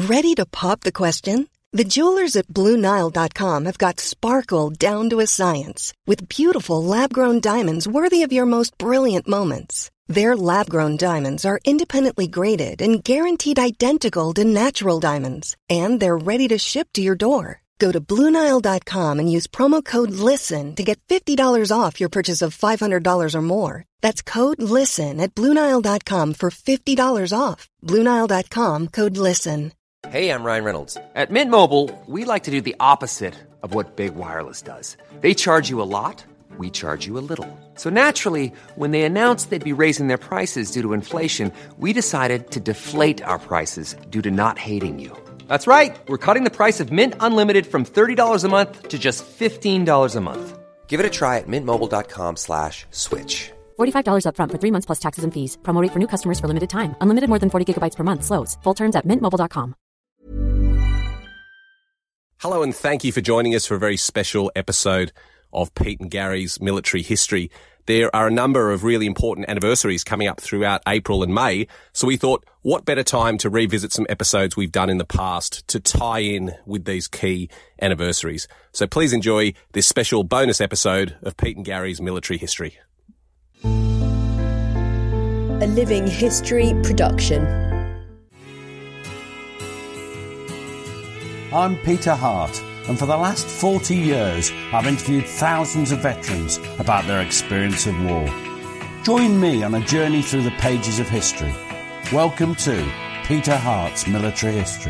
Ready to pop the question? The jewelers at BlueNile.com have got sparkle down to a science with beautiful lab-grown diamonds worthy of your most brilliant moments. Their lab-grown diamonds are independently graded and guaranteed identical to natural diamonds, and they're ready to ship to your door. Go to BlueNile.com and use promo code LISTEN to get $50 off your purchase of $500 or more. That's code LISTEN at BlueNile.com for $50 off. BlueNile.com, code LISTEN. Hey, I'm Ryan Reynolds. At Mint Mobile, we like to do the opposite of what Big Wireless does. They charge you a lot, we charge you a little. So naturally, when they announced they'd be raising their prices due to inflation, we decided to deflate our prices due to not hating you. That's right. We're cutting the price of Mint Unlimited from $30 a month to just $15 a month. Give it a try at mintmobile.com/switch. $45 up front for 3 months plus taxes and fees. Promo rate for new customers for limited time. Unlimited more than 40 gigabytes per month. Slows full terms at mintmobile.com. Hello and thank you for joining us for a very special episode of Pete and Gary's Military History. There are a number of really important anniversaries coming up throughout April and May, so we thought, what better time to revisit some episodes we've done in the past to tie in with these key anniversaries. So please enjoy this special bonus episode of Pete and Gary's Military History. A Living History production. I'm Peter Hart, and for the last 40 years I've interviewed thousands of veterans about their experience of war. Join me on a journey through the pages of history. Welcome to Peter Hart's Military History.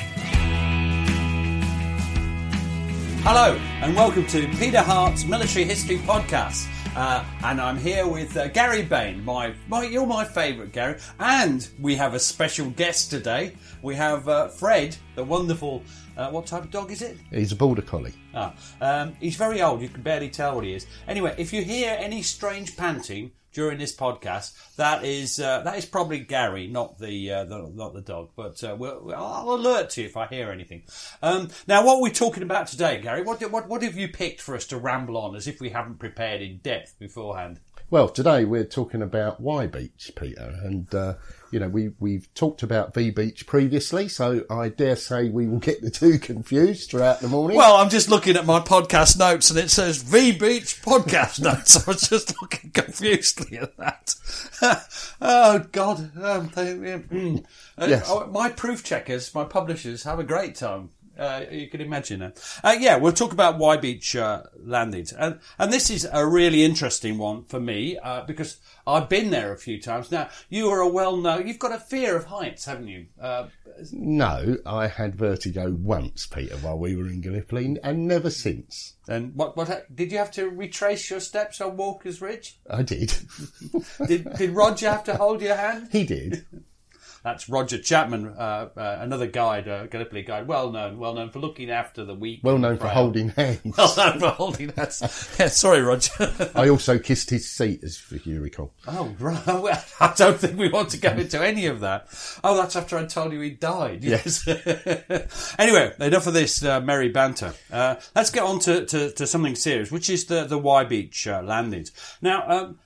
Hello, and welcome to Peter Hart's Military History podcast. And I'm here with Gary Bain, you're my favourite, Gary. And we have a special guest today. We have Fred, the wonderful, what type of dog is it? He's a border collie. He's very old, you can barely tell what he is. Anyway, if you hear any strange panting during this podcast, that is probably Gary, not the dog. But I'll alert to you if I hear anything. Now, what are we talking about today, Gary? What have you picked for us to ramble on as if we haven't prepared in depth beforehand? Well, today we're talking about Y Beach, Peter, and we've talked about V Beach previously, so I dare say we will get the two confused throughout the morning. Well, I'm just looking at my podcast notes and it says V Beach podcast notes. I was just looking confusedly at that. Oh God! Yes. My proof checkers, my publishers, have a great time. You can imagine it. We'll talk about Y Beach landings. And this is a really interesting one for me, because I've been there a few times. Now, you are you've got a fear of heights, haven't you? No, I had vertigo once, Peter, while we were in Gallipoli, and never since. And what did you have to retrace your steps on Walker's Ridge? I did. Did Roger have to hold your hand? He did. That's Roger Chapman, another guide, Gallipoli guide, well known for looking after the weak. Well known for holding hands. Well known for holding hands. Yeah, sorry, Roger. I also kissed his seat, as you recall. Oh, right. Well, I don't think we want to go into any of that. Oh, that's after I told you he died. Yes. Anyway, enough of this merry banter. Let's get on to something serious, which is the Y Beach landings. Now,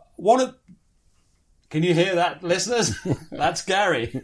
can you hear that, listeners? That's Gary.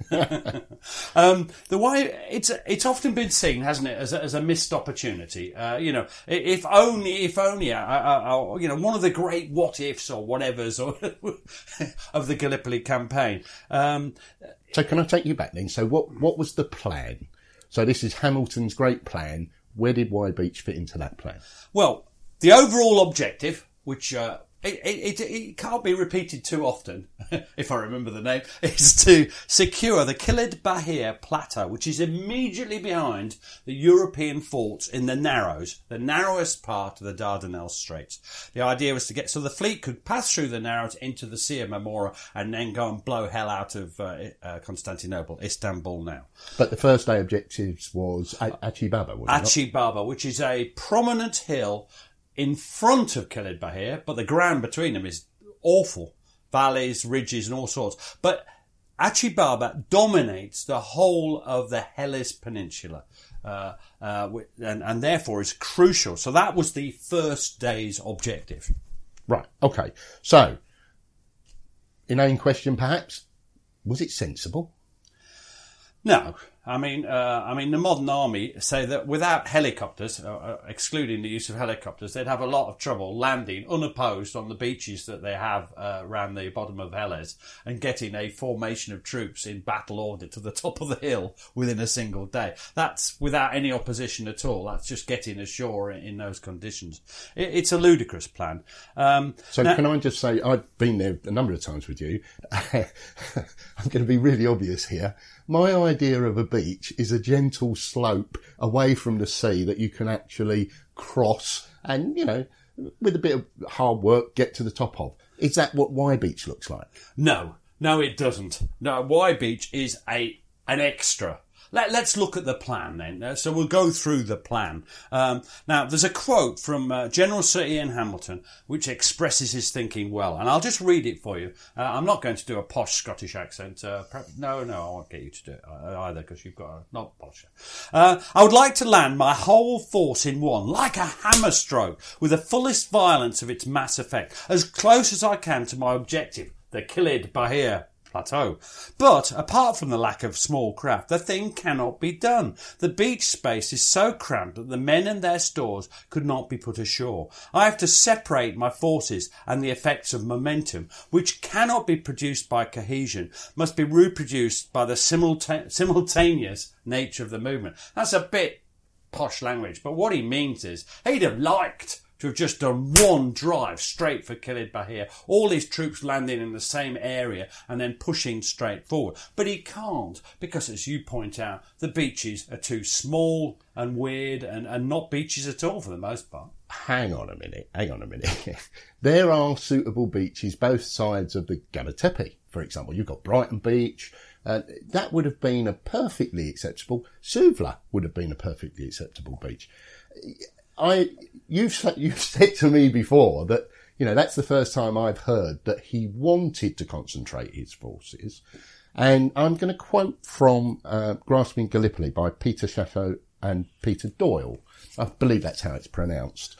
It's often been seen, hasn't it, as a missed opportunity. If only, one of the great what ifs or whatevers of the Gallipoli campaign. So can I take you back then? So what was the plan? So this is Hamilton's great plan. Where did Y Beach fit into that plan? Well, the overall objective, which It can't be repeated too often, if I remember the name, is to secure the Kilid Bahir Plateau, which is immediately behind the European forts in the Narrows, the narrowest part of the Dardanelles Straits. The idea was to get so the fleet could pass through the Narrows into the Sea of Marmora and then go and blow hell out of Constantinople, Istanbul now. But the first day objectives was Achi Baba, wasn't it? Achi Baba, which is a prominent hill in front of Kilid Bahir, but the ground between them is awful. Valleys, ridges and all sorts. But Achi Baba dominates the whole of the Helles Peninsula and therefore is crucial. So that was the first day's objective. Right, okay. So, inane question perhaps, was it sensible? No. I mean, the modern army say that without helicopters, excluding the use of helicopters, they'd have a lot of trouble landing unopposed on the beaches that they have around the bottom of Helles and getting a formation of troops in battle order to the top of the hill within a single day. That's without any opposition at all. That's just getting ashore in those conditions. It's a ludicrous plan. Can I just say, I've been there a number of times with you. I'm going to be really obvious here. My idea of a beach is a gentle slope away from the sea that you can actually cross and, with a bit of hard work, get to the top of. Is that what Y Beach looks like? No, it doesn't. No, Y Beach is an extra. Let's look at the plan then. So we'll go through the plan. Now, there's a quote from General Sir Ian Hamilton which expresses his thinking well, and I'll just read it for you. I'm not going to do a posh Scottish accent. No, I won't get you to do it either because you've got a not posh. I would like to land my whole force in one, like a hammer stroke, with the fullest violence of its mass effect, as close as I can to my objective, the Kilid Bahir Plateau. But apart from the lack of small craft, the thing cannot be done. The beach space is so cramped that the men and their stores could not be put ashore. I have to separate my forces, and the effects of momentum, which cannot be produced by cohesion, must be reproduced by the simultaneous nature of the movement. That's a bit posh language, but what he means is he'd have liked to have just done one drive straight for Kilid Bahir, all his troops landing in the same area and then pushing straight forward. But he can't because, as you point out, the beaches are too small and weird and not beaches at all for the most part. Hang on a minute. There are suitable beaches both sides of the Gaba Tepe, for example. You've got Brighton Beach. That would have been a perfectly acceptable. Suvla would have been a perfectly acceptable beach. You've said to me before that, that's the first time I've heard that he wanted to concentrate his forces. And I'm going to quote from Grasping Gallipoli by Peter Chateau and Peter Doyle. I believe that's how it's pronounced.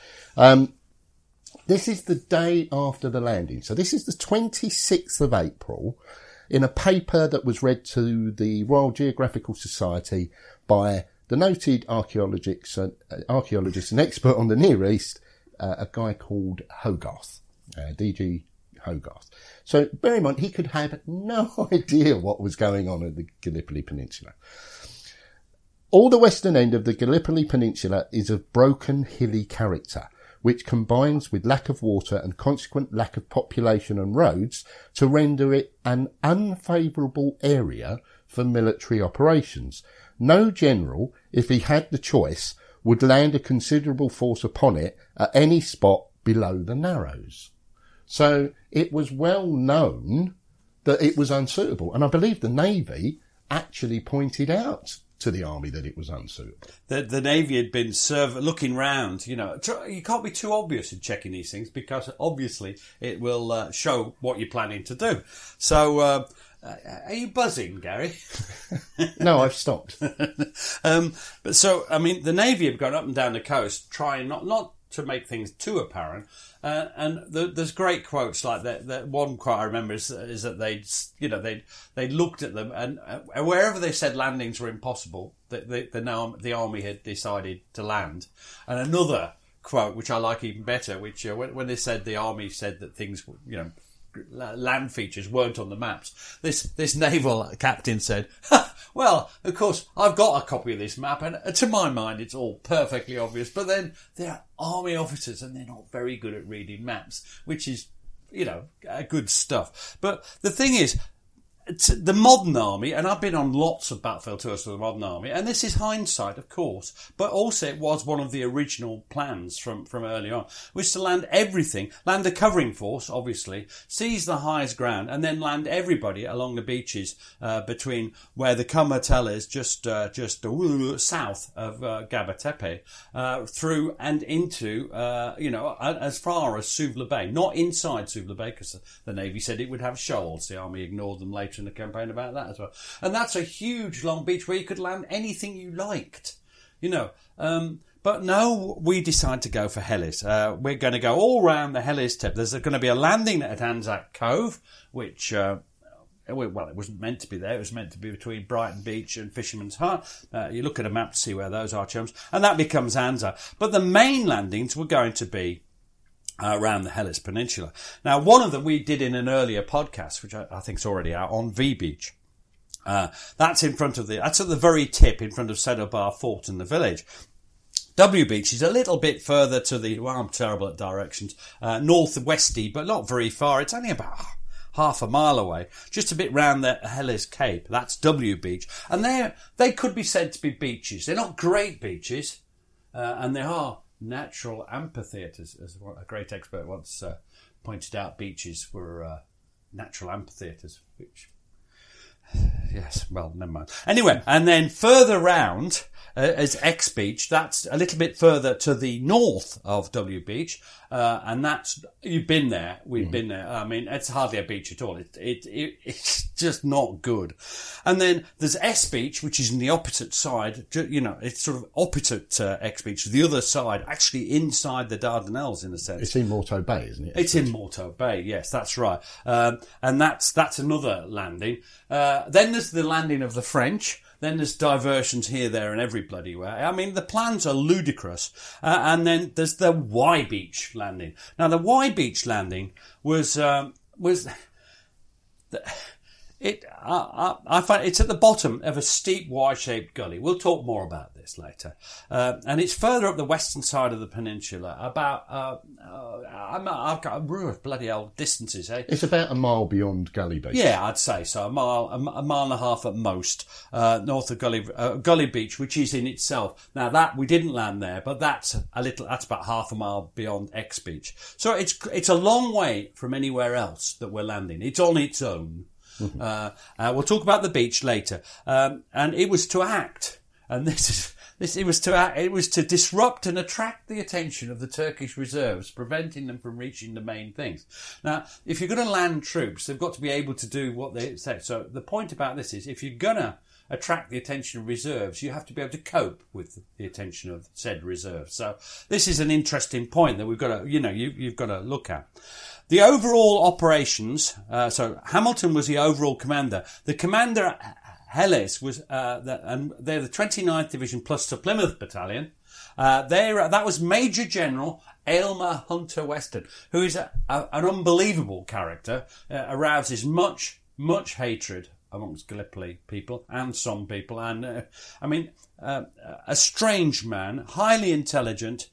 This is the day after the landing. So this is the 26th of April in a paper that was read to the Royal Geographical Society by the noted archaeologist and expert on the Near East, a guy called Hogarth, D.G. Hogarth. So bear in mind, he could have no idea what was going on at the Gallipoli Peninsula. All the western end of the Gallipoli Peninsula is of broken, hilly character, which combines with lack of water and consequent lack of population and roads to render it an unfavourable area for military operations. No general, if he had the choice, would land a considerable force upon it at any spot below the Narrows. So it was well known that it was unsuitable. And I believe the Navy actually pointed out to the army that it was unsuitable. The Navy had been looking round, you can't be too obvious in checking these things because obviously it will show what you're planning to do. So, are you buzzing, Gary? No, I've stopped. But so, the Navy have gone up and down the coast trying not to make things too apparent. And there's great quotes like that. One quote I remember is that they looked at them and wherever they said landings were impossible, the army had decided to land. And another quote, which I like even better, which when they said the army said that things, land features weren't on the maps. This naval captain said, well, of course, I've got a copy of this map, and to my mind, it's all perfectly obvious. But then they're army officers, and they're not very good at reading maps, which is, good stuff. But the thing is, the modern army, and I've been on lots of battlefield tours for the modern army, and this is hindsight, of course, but also it was one of the original plans from early on, was to land everything, land a covering force, obviously, seize the highest ground, and then land everybody along the beaches between where the Comatel is, just south of Gaba Tepe, through and into, as far as Suvla Bay, not inside Suvla Bay, because the Navy said it would have shoals. The army ignored them later in the campaign about that as well. And that's a huge long beach where you could land anything you liked, But no, we decide to go for Helles. We're going to go all round the Helles tip. There's going to be a landing at Anzac Cove, which well, it wasn't meant to be there. It was meant to be between Brighton Beach and Fisherman's Hut. You look at a map to see where those are, chums. And that becomes Anza. But the main landings were going to be around the Helles Peninsula. Now, one of them we did in an earlier podcast, which I think is already out, on V Beach. That's at the very tip in front of Seddar Bar Fort and the village. W Beach is a little bit further to I'm terrible at directions, northwesty, but not very far. It's only about half a mile away, just a bit round the Helles Cape. That's W Beach. And they could be said to be beaches. They're not great beaches, and they are natural amphitheatres, as a great expert once pointed out. Beaches were natural amphitheatres, which... Yes, well, never mind. Anyway, and then further round is X Beach. That's a little bit further to the north of W Beach, and that's, you've been there. We've been there. I mean, it's hardly a beach at all. It's just not good. And then there's S Beach, which is in the opposite side. You know, it's sort of opposite X Beach, the other side, actually inside the Dardanelles in a sense. It's in Morteau Bay, isn't it? It's in Morteau Bay. Yes, that's right. And that's another landing. Then there's the landing of the French. Then there's diversions here, there, and every bloody way. I mean, the plans are ludicrous. And then there's the Y Beach landing. Now, the Y Beach landing I find it's at the bottom of a steep Y-shaped gully. We'll talk more about this later. And it's further up the western side of the peninsula, about, I've got bloody old distances, eh? It's about a mile beyond Gully Beach. Yeah, I'd say so. A mile and a half at most, north of Gully Beach, which is in itself. Now that, we didn't land there, but that's about half a mile beyond X Beach. So it's a long way from anywhere else that we're landing. It's on its own. Mm-hmm. We'll talk about the beach later. And it was to act, and it was to disrupt and attract the attention of the Turkish reserves, preventing them from reaching the main things. Now, if you're going to land troops, they've got to be able to do what they say. So the point about this is, if you're going to attract the attention of reserves, you have to be able to cope with the attention of said reserves. So this is an interesting point that we've got to, you've got to look at. The overall operations, so Hamilton was the overall commander. The commander, Helles, was, and they're the 29th Division plus the Plymouth Battalion. That was Major General Aylmer Hunter Weston, who is an unbelievable character, arouses much hatred amongst Gallipoli people and some people. And, a strange man, highly intelligent,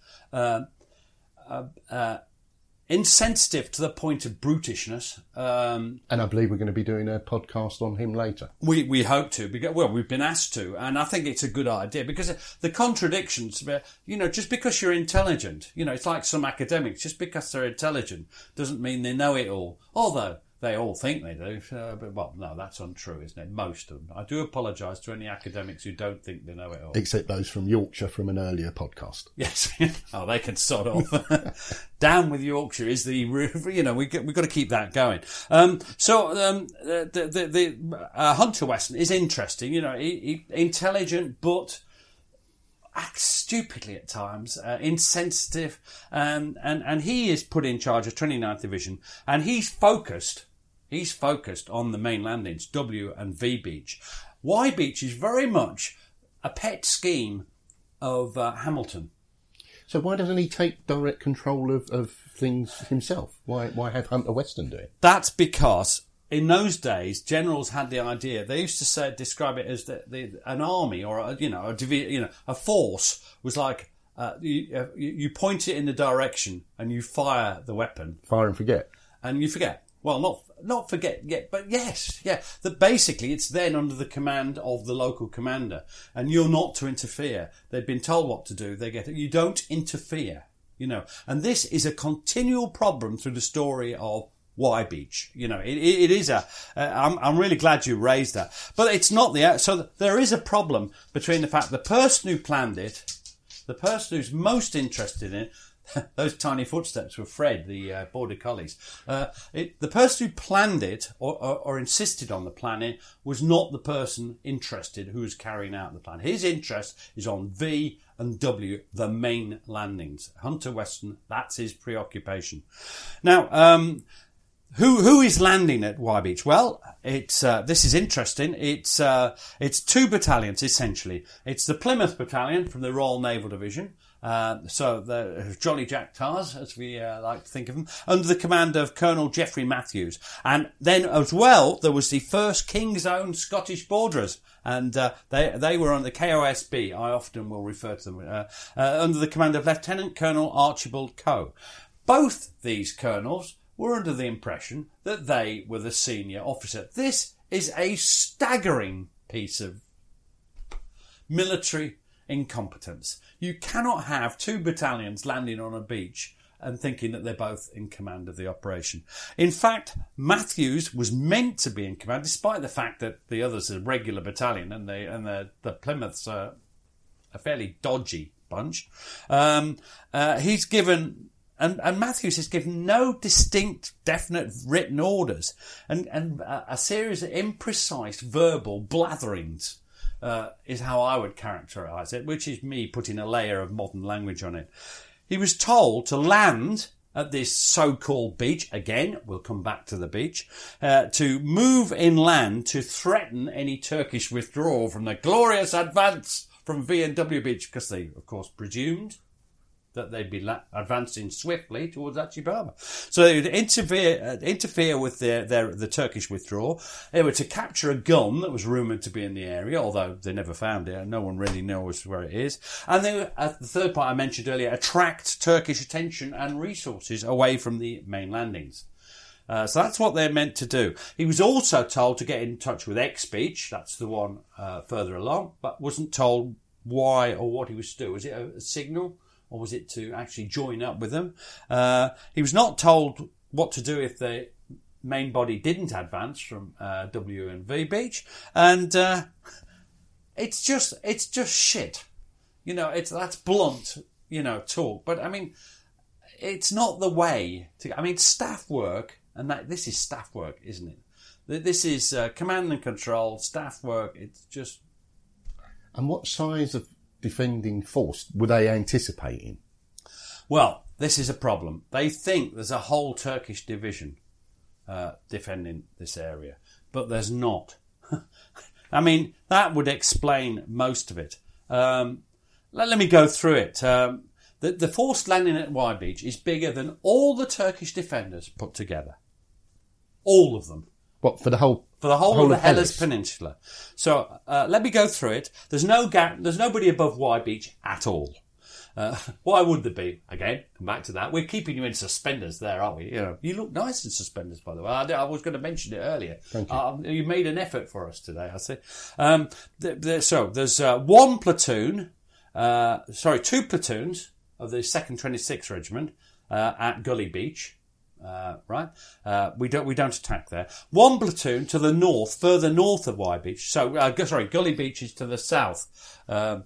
insensitive to the point of brutishness. And I believe we're going to be doing a podcast on him later. We hope to. We've been asked to, and I think it's a good idea, because the contradictions, just because you're intelligent, it's like some academics, just because they're intelligent doesn't mean they know it all. Although they all think they do. No, that's untrue, isn't it? Most of them. I do apologise to any academics who don't think they know it all. Except those from Yorkshire from an earlier podcast. Yes. They can sod off. Down with Yorkshire is the, we've got to keep that going. Hunter Weston is interesting, he intelligent, but acts stupidly at times, insensitive, and he is put in charge of 29th Division, and he's focused on the main landings, W and V Beach. Y Beach is very much a pet scheme of Hamilton. So why doesn't he take direct control of things himself? Why have Hunter Weston do it? That's because in those days, generals had the idea. They used to describe it as an army or a force was like you point it in the direction and you fire the weapon. Fire and forget. And you forget. Well, not forget yet, but yes, yeah. That basically it's then under the command of the local commander, and you're not to interfere. They've been told what to do. They get it. You don't interfere. And this is a continual problem through the story of Y Beach. It is I'm really glad you raised that. But it's not so there is a problem between the fact the person who planned it, the person who's most interested in it, those tiny footsteps were Fred, the Border Collies. The person who planned it or insisted on the planning was not the person interested who was carrying out the plan. His interest is on V and W, the main landings. Hunter Weston, that's his preoccupation. Now, who is landing at Y Beach? Well, it's this is interesting. It's 2 battalions essentially. It's the Plymouth Battalion from the Royal Naval Division. So the Jolly Jack Tars, as we like to think of them, under the command of Colonel Geoffrey Matthews. And then as well, there was the 1st King's Own Scottish Borderers. And they were on the KOSB, I often will refer to them, under the command of Lieutenant Colonel Archibald Coe. Both these colonels were under the impression that they were the senior officer. This is a staggering piece of military incompetence. You cannot have 2 battalions landing on a beach and thinking that they're both in command of the operation. In fact, Matthews was meant to be in command, despite the fact that the others are a regular battalion and the Plymouths are a fairly dodgy bunch. He's given... And Matthews has given no distinct, definite written orders and a series of imprecise verbal blatherings is how I would characterise it, which is me putting a layer of modern language on it. He was told to land at this so-called beach. Again, we'll come back to the beach. To move inland to threaten any Turkish withdrawal from the glorious advance from V&W Beach, because they, of course, presumed that they'd be advancing swiftly towards Achi Baba. So they would interfere with the Turkish withdrawal. They were to capture a gun that was rumoured to be in the area, although they never found it, and no one really knows where it is. And they were, the third part I mentioned earlier, attract Turkish attention and resources away from the main landings. So that's what they're meant to do. He was also told to get in touch with X Beach, that's the one further along, but wasn't told why or what he was to do. Was it a signal? Or was it to actually join up with them? He was not told what to do if the main body didn't advance from W and V Beach. And it's just shit. You know, that's blunt, talk. But, I mean, it's not the way to... I mean, staff work, and this is staff work, isn't it? This is command and control, staff work. It's just... And what size of defending force were they anticipating? Well, this is a problem. They think there's a whole Turkish division defending this area, but there's not. I mean, that would explain most of it. Let me go through it. The force landing at Y Beach is bigger than all the Turkish defenders put together. All of them. What, for the whole of the Hellas Peninsula. So let me go through it. There's nobody above Y Beach at all. Why would there be? Again, come back to that. We're keeping you in suspenders there, aren't we? You look nice in suspenders, by the way. I was going to mention it earlier. Thank you. You made an effort for us today, I see. So there's 2 platoons of the 2nd 26th Regiment at Gully Beach. Right? We don't attack there. 1 platoon to the north, further north of Y Beach. So, Gully Beach is to the south.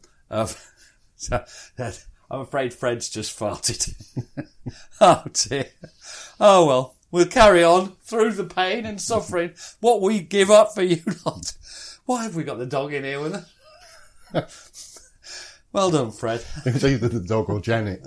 I'm afraid Fred's just farted. Oh dear. Oh well, we'll carry on through the pain and suffering. What we give up for you lot. Why have we got the dog in here with us? Well done, Fred. It was either the dog or Janet.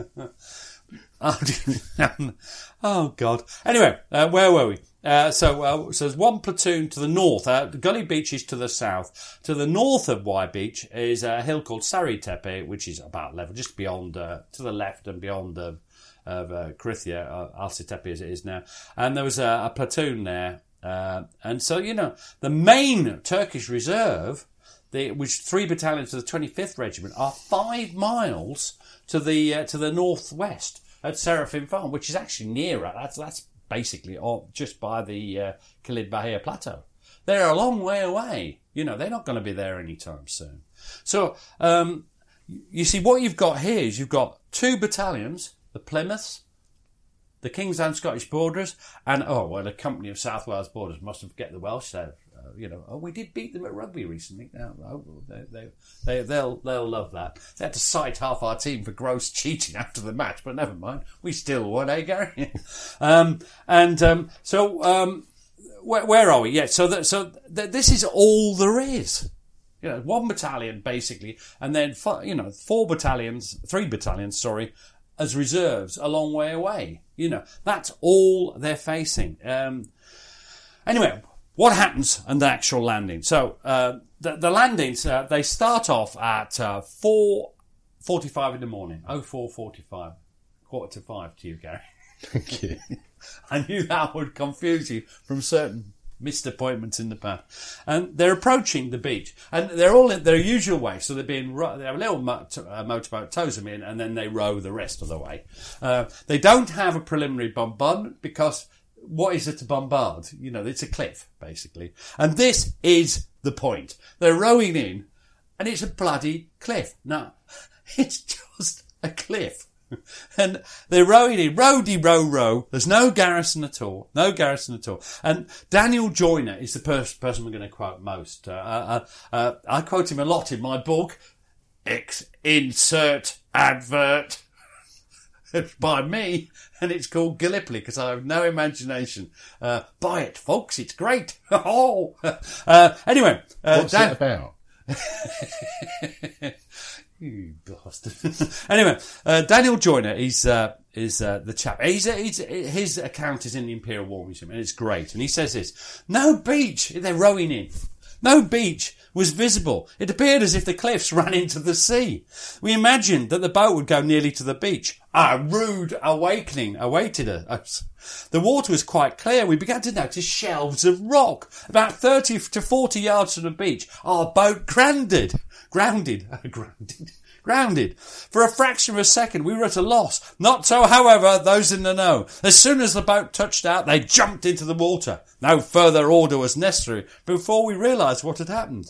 Oh God. Anyway, where were we? So there's 1 platoon to the north. Gully Beach is to the south. To the north of Y Beach is a hill called Sari Tepe, which is about level, just beyond, to the left and beyond of Krithia, Alsi Tepe as it is now. And there was a platoon there. And so, the main Turkish reserve, which 3 battalions of the 25th Regiment, are 5 miles to the northwest at Seraphim Farm, which is actually nearer. That's basically just by the Kilid Bahir Plateau. They're a long way away. They're not going to be there anytime soon. So, you see, what you've got here is you've got 2 battalions, the Plymouths, the King's Own Scottish Borderers, and, a company of South Wales Borderers. Mustn't forget the Welsh there. We did beat them at rugby recently. They'll love that. They had to cite half our team for gross cheating after the match, but never mind. We still won, eh, Gary? Where are we? Yeah. So this is all there is. 1 battalion basically, and then 3 battalions, as reserves a long way away. You know, that's all they're facing. Anyway, what happens on the actual landing? So the landings, they start off at 4:45 in the morning. 04:45. 4:45 to you, Gary. Thank you. I knew that would confuse you from certain missed appointments in the past. And they're approaching the beach, and they're all in their usual way. So they have a little motorboat tows them in, and then they row the rest of the way. They don't have a preliminary bombardment because what is it to bombard? You know, it's a cliff, basically. And this is the point. They're rowing in, and it's a bloody cliff. No, it's just a cliff. And they're rowing in, row. There's no garrison at all. And Daniel Joyner is the person we're going to quote most. I quote him a lot in my book. Insert advert. It's by me, and it's called Gallipoli because I have no imagination. Buy it, folks. It's great. Anyway. What's it about? You bastard. Anyway, Daniel Joyner is the chap. His account is in the Imperial War Museum, and it's great. And he says this: no beach, they're rowing in. No beach was visible. It appeared as if the cliffs ran into the sea. We imagined that the boat would go nearly to the beach. A rude awakening awaited us. The water was quite clear. We began to notice shelves of rock. About 30 to 40 yards from the beach, our boat grounded. For a fraction of a second, we were at a loss. Not so, however, those in the know. As soon as the boat touched out, they jumped into the water. No further order was necessary before we realised what had happened.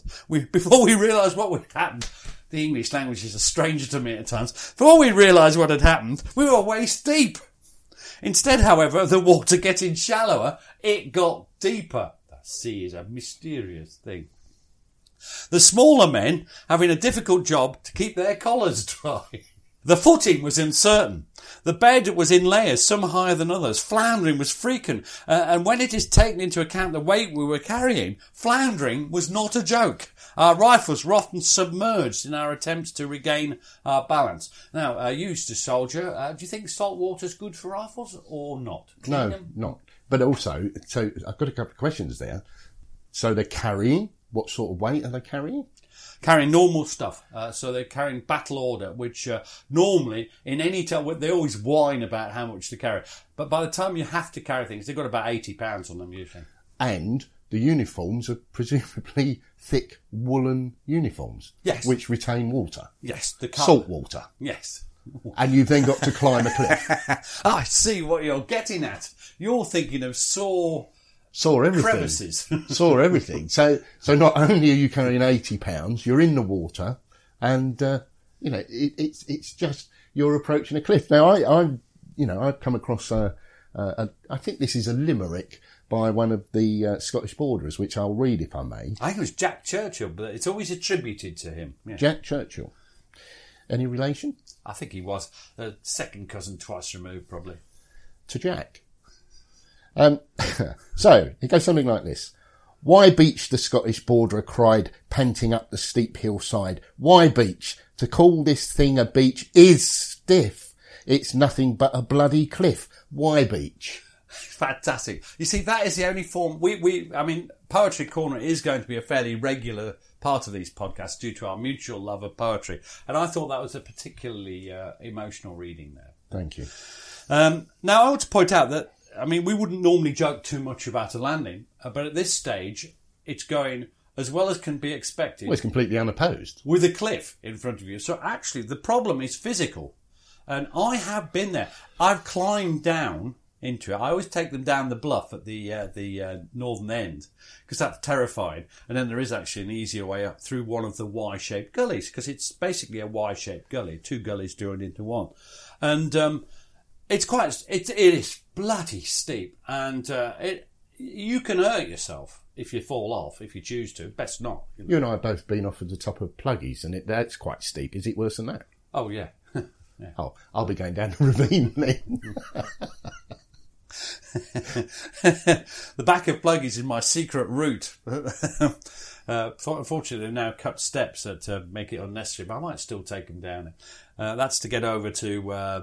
The English language is a stranger to me at times. Before we realised what had happened, we were waist deep. Instead, however, of the water getting shallower, it got deeper. The sea is a mysterious thing. The smaller men having a difficult job to keep their collars dry. The footing was uncertain. The bed was in layers, some higher than others. Floundering was frequent, and when it is taken into account the weight we were carrying, floundering was not a joke. Our rifles were often submerged in our attempts to regain our balance. Now, you used to soldier. Do you think salt water's good for rifles or not? No, not. But also, so I've got a couple of questions there. So they're carrying. What sort of weight are they carrying? Carrying normal stuff. So they're carrying battle order, which normally in any time, they always whine about how much to carry. But by the time you have to carry things, they've got about 80 pounds on them usually. And the uniforms are presumably thick woolen uniforms. Yes. Which retain water. Yes. Salt water. Yes. And you've then got to climb a cliff. I see what you're getting at. You're thinking of Saw everything. Crevices. Saw everything. So not only are you carrying 80 pounds, you're in the water, and it's just you're approaching a cliff. Now I've come across I think this is a limerick by one of the Scottish borderers, which I'll read if I may. I think it was Jack Churchill, but it's always attributed to him. Yeah. Jack Churchill. Any relation? I think he was a second cousin, twice removed, probably. To Jack. So, it goes something like this. Why beach, the Scottish borderer cried, panting up the steep hillside. Why beach? To call this thing a beach is stiff. It's nothing but a bloody cliff. Why beach? Fantastic. You see, that is the only form. Poetry Corner is going to be a fairly regular part of these podcasts due to our mutual love of poetry. And I thought that was a particularly emotional reading there. Thank you. Now, I want to point out that we wouldn't normally joke too much about a landing, but at this stage, it's going as well as can be expected. Well, it's completely unopposed. With a cliff in front of you. So actually, the problem is physical. And I have been there. I've climbed down into it. I always take them down the bluff at the northern end, because that's terrifying. And then there is actually an easier way up through one of the Y-shaped gullies, because it's basically a Y-shaped gully, two gullies joined into one. And it is bloody steep, and you can hurt yourself if you fall off, if you choose to. Best not. You and I have both been off at the top of Pluggies, and that's quite steep. Is it worse than that? Oh, yeah. Yeah. Oh, I'll be going down the ravine then. The back of Pluggies is my secret route. Unfortunately, they've now cut steps to make it unnecessary, but I might still take them down. That's to get over to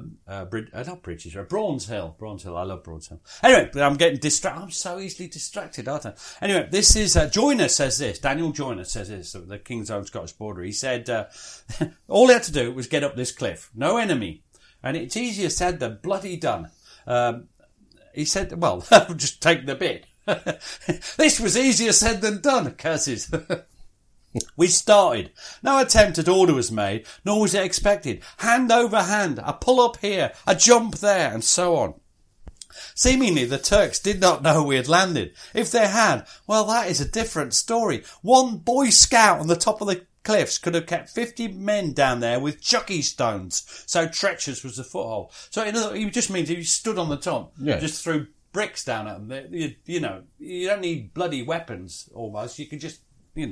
Brawns Hill. Brawns Hill. I love Brawns Hill. Anyway, I'm getting distracted. I'm so easily distracted, aren't I? Anyway, this is Joyner says this. Daniel Joyner says this. The King's Own Scottish Border. He said all he had to do was get up this cliff. No enemy, and it's easier said than bloody done. He said, "Well, just take the bit." This was easier said than done, curses. We started. No attempt at order was made, nor was it expected. Hand over hand, a pull up here, a jump there, and so on. Seemingly the Turks did not know we had landed. If they had, well, that is a different story. One Boy Scout on the top of the cliffs could have kept 50 men down there with chucky stones. So treacherous was the foothold. So it just means if you stood on the top, just threw bricks down at them. You don't need bloody weapons almost. You can just,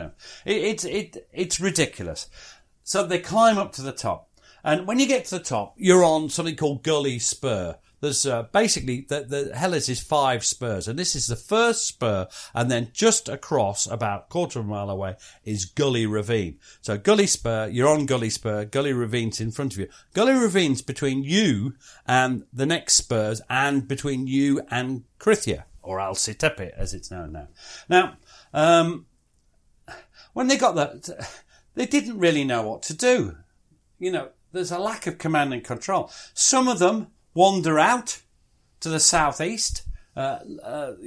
it's ridiculous. So they climb up to the top. And when you get to the top, you're on something called Gully Spur. There's basically, the Helles is 5 spurs, and this is the first spur, and then just across, about a quarter of a mile away, is Gully Ravine. So Gully Spur, you're on Gully Spur, Gully Ravine's in front of you. Gully Ravine's between you and the next spurs, and between you and Krithia, or Alsi Tepe, as it's known now. Now, when they got that, they didn't really know what to do. There's a lack of command and control. Some of them wander out to the southeast. Some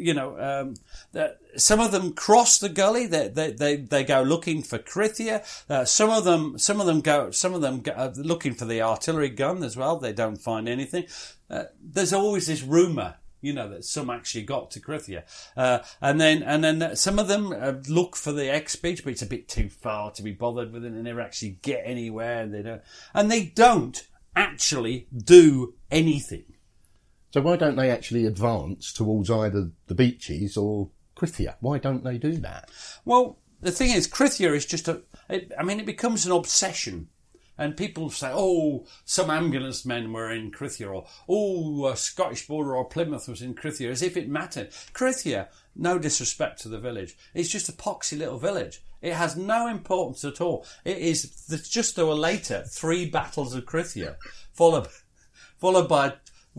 of them cross the gully. They go looking for Krithia. Some of them go looking for the artillery gun as well. They don't find anything. There's always this rumour, that some actually got to Krithia. And then some of them look for the X Beach, but it's a bit too far to be bothered with it. They never actually get anywhere, and they don't actually do anything. So why don't they actually advance towards either the beaches or Krithia? Why don't they do that? Well, the thing is, Krithia is just it becomes an obsession. And people say, some ambulance men were in Krithia, or Scottish Border or Plymouth was in Krithia, as if it mattered. Krithia, no disrespect to the village, it's just a poxy little village. It has no importance at all. It is just a later 3 battles of Krithia, followed by...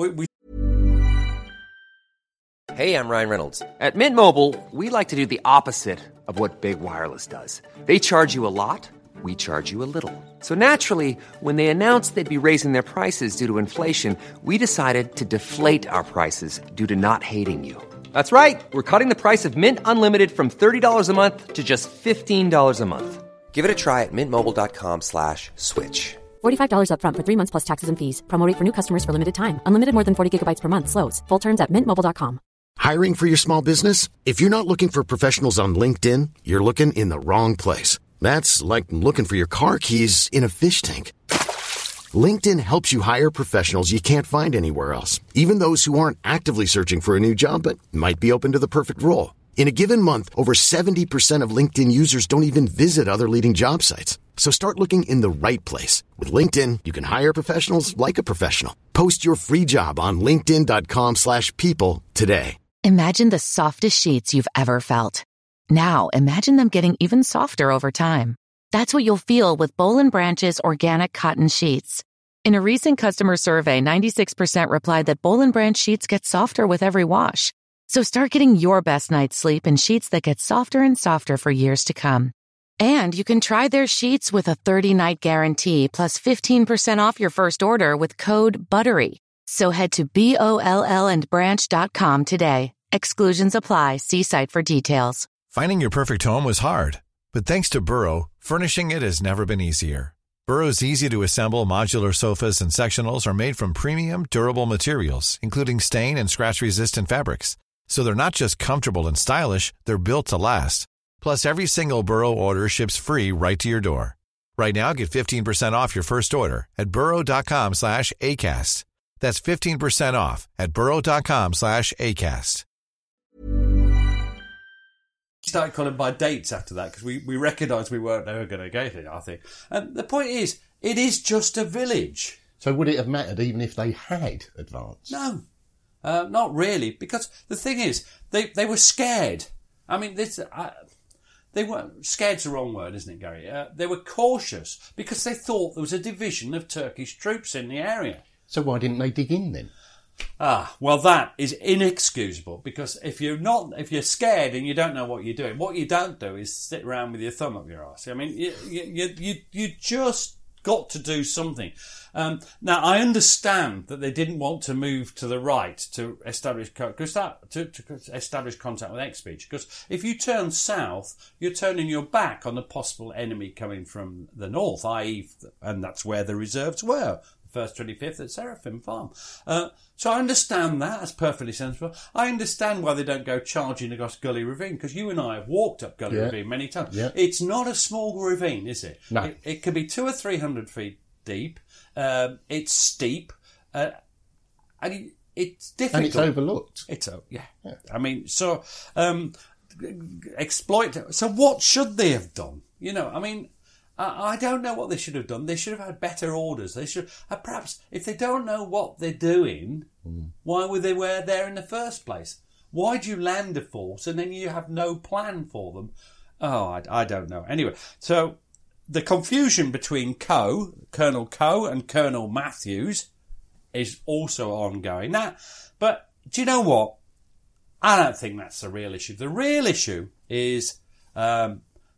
Hey, I'm Ryan Reynolds. At Mint Mobile, we like to do the opposite of what Big Wireless does. They charge you a lot. We charge you a little. So naturally, when they announced they'd be raising their prices due to inflation, we decided to deflate our prices due to not hating you. That's right. We're cutting the price of Mint Unlimited from $30 a month to just $15 a month. Give it a try at mintmobile.com/switch. $45 up front for 3 months plus taxes and fees. Promo rate for new customers for limited time. Unlimited more than 40 gigabytes per month. Slows full terms at mintmobile.com. Hiring for your small business? If you're not looking for professionals on LinkedIn, you're looking in the wrong place. That's like looking for your car keys in a fish tank. LinkedIn helps you hire professionals you can't find anywhere else, even those who aren't actively searching for a new job but might be open to the perfect role. In a given month, over 70% of LinkedIn users don't even visit other leading job sites. So start looking in the right place. With LinkedIn, you can hire professionals like a professional. Post your free job on linkedin.com/people today. Imagine the softest sheets you've ever felt. Now, imagine them getting even softer over time. That's what you'll feel with Boll & Branch's organic cotton sheets. In a recent customer survey, 96% replied that Boll & Branch sheets get softer with every wash. So start getting your best night's sleep in sheets that get softer and softer for years to come. And you can try their sheets with a 30-night guarantee plus 15% off your first order with code BUTTERY. So head to BOLLandbranch.com today. Exclusions apply. See site for details. Finding your perfect home was hard, but thanks to Burrow, furnishing it has never been easier. Burrow's easy-to-assemble modular sofas and sectionals are made from premium, durable materials, including stain and scratch-resistant fabrics. So they're not just comfortable and stylish, they're built to last. Plus, every single Burrow order ships free right to your door. Right now, get 15% off your first order at burrow.com/ACAST. That's 15% off at burrow.com/ACAST. Started calling by dates after that because we recognised we weren't ever going to get it, I think. And the point is, it is just a village. So would it have mattered even if they had advanced? No. Not really, because the thing is, they were scared. I mean, they weren't, scared's the wrong word, isn't it, Gary? They were cautious because they thought there was a division of Turkish troops in the area. So why didn't they dig in then? Well, that is inexcusable, because if you're scared and you don't know what you're doing, what you don't do is sit around with your thumb up your arse. I mean, you just got to do something. Now, I understand that they didn't want to move to the right to establish establish contact with X-Beach, because if you turn south, you're turning your back on the possible enemy coming from the north, i.e., and that's where the reserves were. 1st 25th at Seraphim Farm. So I understand that. That's perfectly sensible. I understand why they don't go charging across Gully Ravine, because you and I have walked up Gully Ravine many times. Yeah. It's not a small ravine, is it? No. It could be 200 or 300 feet deep. It's steep. And it's difficult. And it's overlooked. Yeah. I mean, so exploit. So what should they have done? You know, I mean, I don't know what they should have done. They should have had better orders. They should perhaps, if they don't know what they're doing, why were they there in the first place? Why do you land a force and then you have no plan for them? Oh, I don't know. Anyway, so the confusion between Colonel Coe and Colonel Matthews is also ongoing. Now, but do you know what? I don't think that's the real issue. The real issue is at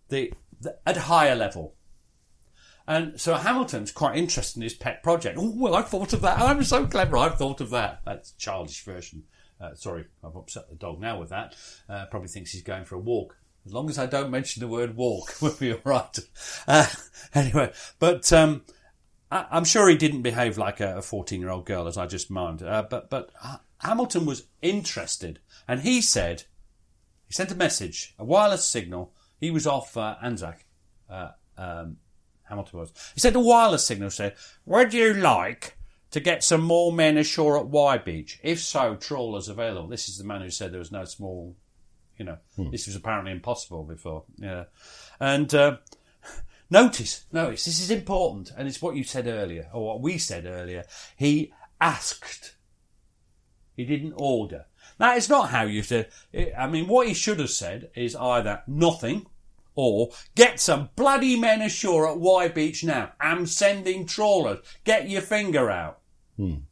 higher level. And so Hamilton's quite interested in his pet project. Oh, well, I thought of that. I'm so clever. I've thought of that. That's a childish version. Sorry, I've upset the dog now with that. Probably thinks he's going for a walk. As long as I don't mention the word walk, we'll be all right. Anyway, but I'm sure he didn't behave like a 14-year-old girl, as I just mind. But Hamilton was interested, and he sent a message, a wireless signal. He was off Anzac. Hamilton was. He sent a wireless signal, said, "Would you like to get some more men ashore at Y Beach? If so, trawlers available." This is the man who said there was no small, this was apparently impossible before. Yeah. And notice, this is important, and it's what you said earlier, or what we said earlier. He asked. He didn't order. Now, it's not how you said. I mean, what he should have said is either nothing, or get some bloody men ashore at Y Beach now. I'm sending trawlers. Get your finger out. Do you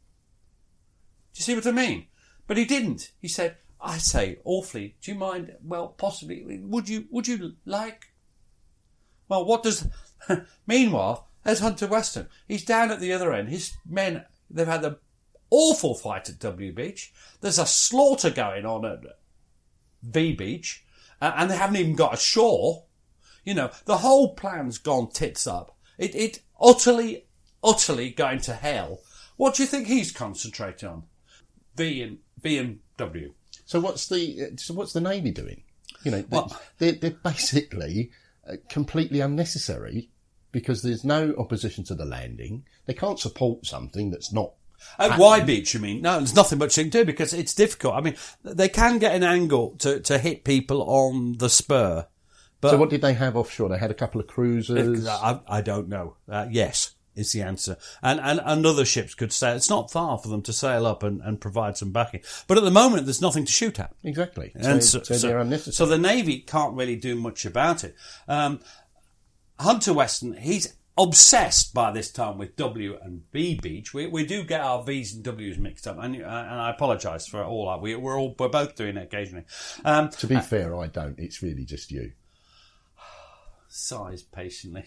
see what I mean? But he didn't. He said, I say, awfully, do you mind? Well, possibly. Would you like? Well, what does... Meanwhile, there's Hunter Weston. He's down at the other end. His men, they've had an awful fight at W Beach. There's a slaughter going on at V Beach. And they haven't even got ashore. You know, the whole plan's gone tits up. It utterly going to hell. What do you think he's concentrating on? V and W. So what's the Navy doing? You know, they're basically completely unnecessary because there's no opposition to the landing. They can't support something that's not. At Y Beach, you mean? No, there's nothing much they can do because it's difficult. I mean, they can get an angle to hit people on the spur. But so what did they have offshore? They had a couple of cruisers? I don't know. Yes, is the answer. And other ships could sail. It's not far for them to sail up and provide some backing. But at the moment, there's nothing to shoot at. Exactly. And so they're unnecessary. So the Navy can't really do much about it. Hunter Weston, he's obsessed by this time with W and V Beach. We do get our V's and W's mixed up, and I apologise for all that. We're both doing it occasionally. To be fair, I don't. It's really just you. Sighs patiently.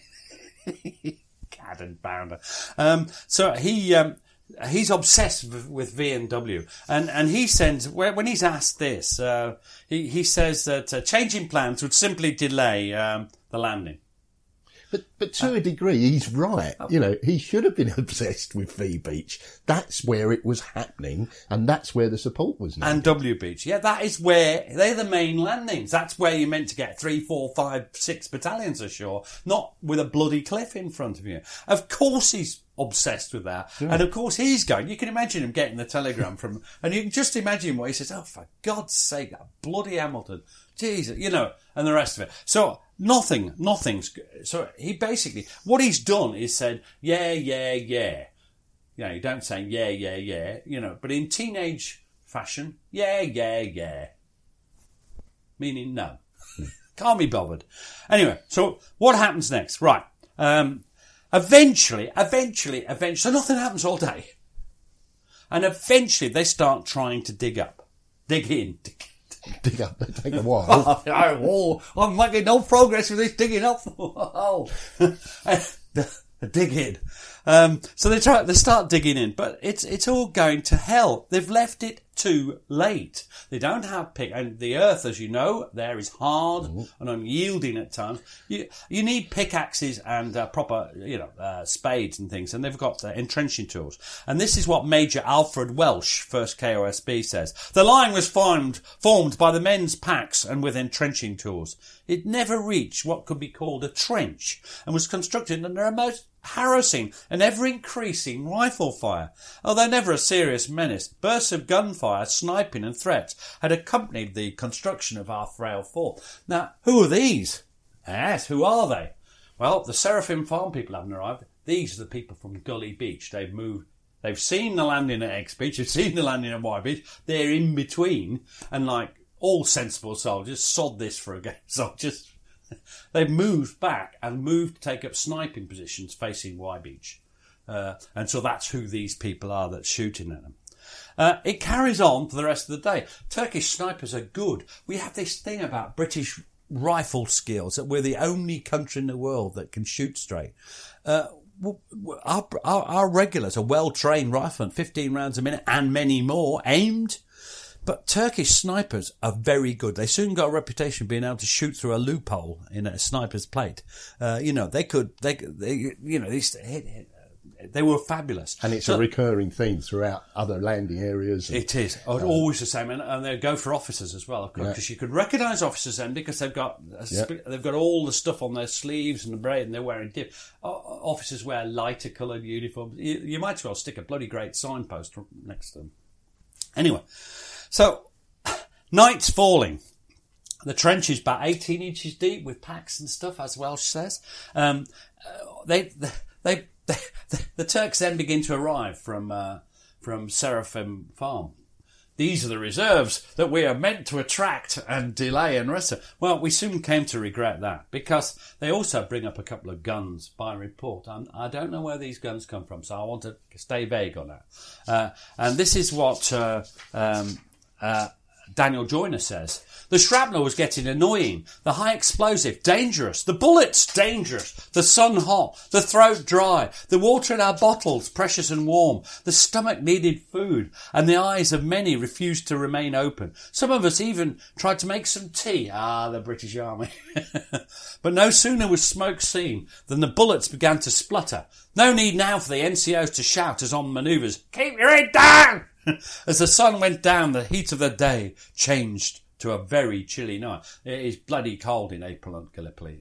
Cad and bounder. So he's obsessed with V and W, and he sends when he's asked this, he says that changing plans would simply delay the landing. But to a degree, he's right. You know, he should have been obsessed with V Beach. That's where it was happening, and that's where the support was needed. And W Beach. Yeah, that is where they're the main landings. That's where you're meant to get 3, 4, 5, 6 battalions ashore, not with a bloody cliff in front of you. Of course he's obsessed with that. Yeah. And of course he's going. You can imagine him getting the telegram from, and you can just imagine what he says, oh, for God's sake, that bloody Hamilton. Jesus, you know, and the rest of it. So nothing's, so he basically, what he's done is said, yeah. You know, you don't say yeah, you know, but in teenage fashion. Yeah. Meaning no. Can't be bothered. Anyway, so what happens next? Right. Eventually, so nothing happens all day. And eventually they start trying to dig up. Dig in. Dig up, they take a while. I'm making no progress with this digging up. Dig in. So they start digging in, but it's all going to hell. They've left it too late. They don't have and the earth, as you know, there is hard and unyielding at times. You need pickaxes and proper, spades and things, and they've got entrenching tools. And this is what Major Alfred Welsh, 1st KOSB, says. The line was formed by the men's packs and with entrenching tools. It never reached what could be called a trench and was constructed under a most harassing and ever-increasing rifle fire. Although never a serious menace, bursts of gunfire, sniping and threats had accompanied the construction of our frail fort. Now, who are these? Yes, who are they? Well, the Seraphim Farm people haven't arrived. These are the people from Gully Beach. They've moved. They've seen the landing at X Beach. They've seen the landing at Y Beach. They're in between. And like all sensible soldiers, sod this for a game. Soldiers. They've moved back and moved to take up sniping positions facing Y Beach. And so that's who these people are that's shooting at them. It carries on for the rest of the day. Turkish snipers are good. We have this thing about British rifle skills, that we're the only country in the world that can shoot straight. Our regulars are well-trained riflemen, 15 rounds a minute and many more, aimed. But Turkish snipers are very good. They soon got a reputation of being able to shoot through a loophole in a sniper's plate. They were fabulous. And it's a recurring theme throughout other landing areas. It is. Always the same. And they go for officers as well, of course, because you could recognise officers then because they've got all the stuff on their sleeves and the braid and they're wearing officers wear lighter coloured uniforms. You might as well stick a bloody great signpost next to them. Anyway. So, night's falling. The trench is about 18 inches deep with packs and stuff, as Welsh says. The Turks then begin to arrive from Seraphim Farm. These are the reserves that we are meant to attract and delay and rest. Well, we soon came to regret that because they also bring up a couple of guns by report. I don't know where these guns come from, so I want to stay vague on that. And this is what Daniel Joyner says. The shrapnel was getting annoying. The high explosive, dangerous. The bullets, dangerous. The sun hot. The throat dry. The water in our bottles, precious and warm. The stomach needed food. And the eyes of many refused to remain open. Some of us even tried to make some tea. The British Army. But no sooner was smoke seen than the bullets began to splutter. No need now for the NCOs to shout as on manoeuvres, "Keep your head down!" As the sun went down, the heat of the day changed to a very chilly night. It is bloody cold in April on Gallipoli,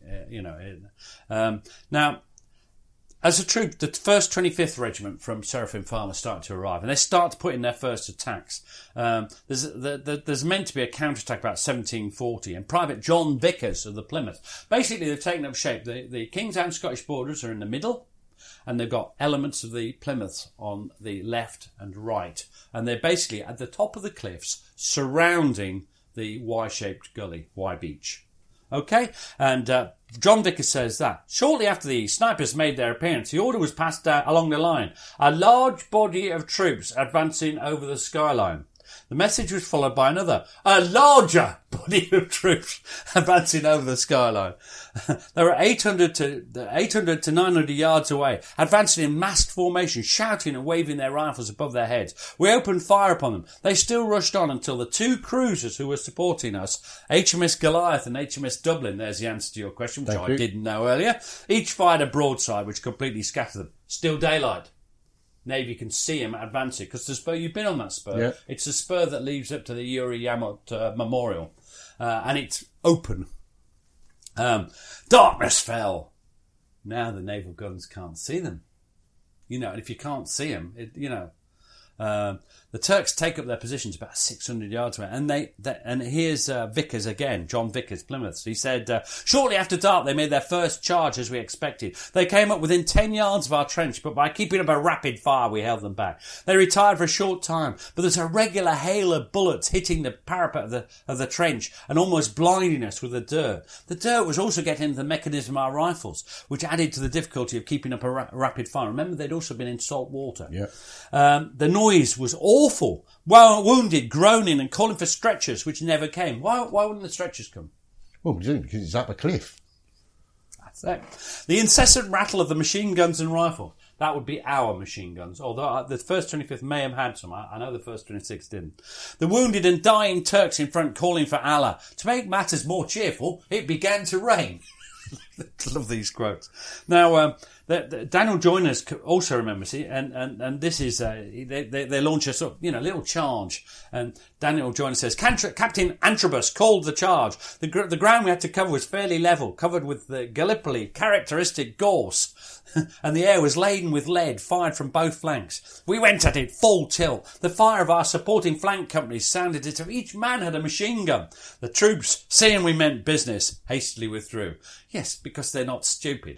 now, as a troop, the 1st 25th Regiment from Seraphim Farm are starting to arrive, and they start to put in their first attacks. There's meant to be a counterattack about 1740, and Private John Vickers of the Plymouth. Basically, they've taken up shape. The King's Own Scottish Borders are in the middle, and they've got elements of the Plymouths on the left and right. And they're basically at the top of the cliffs surrounding the Y-shaped gully, Y Beach. Okay? And John Vickers says that. Shortly after the snipers made their appearance, the order was passed along the line. A large body of troops advancing over the skyline. The message was followed by another, a larger body of troops advancing over the skyline. They were 800 to 900 yards away, advancing in massed formation, shouting and waving their rifles above their heads. We opened fire upon them. They still rushed on until the two cruisers who were supporting us, HMS Goliath and HMS Dublin, there's the answer to your question, which I didn't know earlier, each fired a broadside which completely scattered them. Still daylight. Navy can see him advancing because the spur, you've been on that spur. Yeah. It's the spur that leads up to the Yuri Yamut Memorial, and it's open. Darkness fell. Now the naval guns can't see them. And if you can't see them, The Turks take up their positions about 600 yards away, and here's Vickers again, John Vickers, Plymouth. He said, shortly after dark, they made their first charge as we expected. They came up within 10 yards of our trench, but by keeping up a rapid fire, we held them back. They retired for a short time, but there's a regular hail of bullets hitting the parapet of the trench and almost blinding us with the dirt. The dirt was also getting into the mechanism of our rifles, which added to the difficulty of keeping up a rapid fire. Remember, they'd also been in salt water. Yeah. The noise was awful. Well, wounded, groaning and calling for stretchers, which never came. Why wouldn't the stretchers come? Well, because it's up a cliff. That's it. The incessant rattle of the machine guns and rifles. That would be our machine guns, although the 1st 25th may have had some. I know the 1st 26th didn't. The wounded and dying Turks in front calling for Allah. To make matters more cheerful, it began to rain. I love these quotes. Now, Daniel Joiners also remembers it, and this is they launch a sort of, little charge. And Daniel Joiners says, Captain Antrobus called the charge. The ground we had to cover was fairly level, covered with the Gallipoli characteristic gorse, and the air was laden with lead fired from both flanks. We went at it full tilt. The fire of our supporting flank companies sounded as if each man had a machine gun. The troops, seeing we meant business, hastily withdrew. Yes, because they're not stupid.